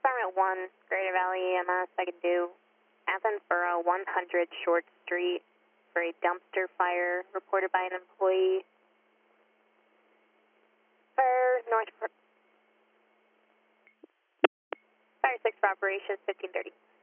Department 1, Greater Valley EMS. I can do Athensboro 100 Short Street for a dumpster fire reported by an employee. Fire North. Fire 6 for operations 1530.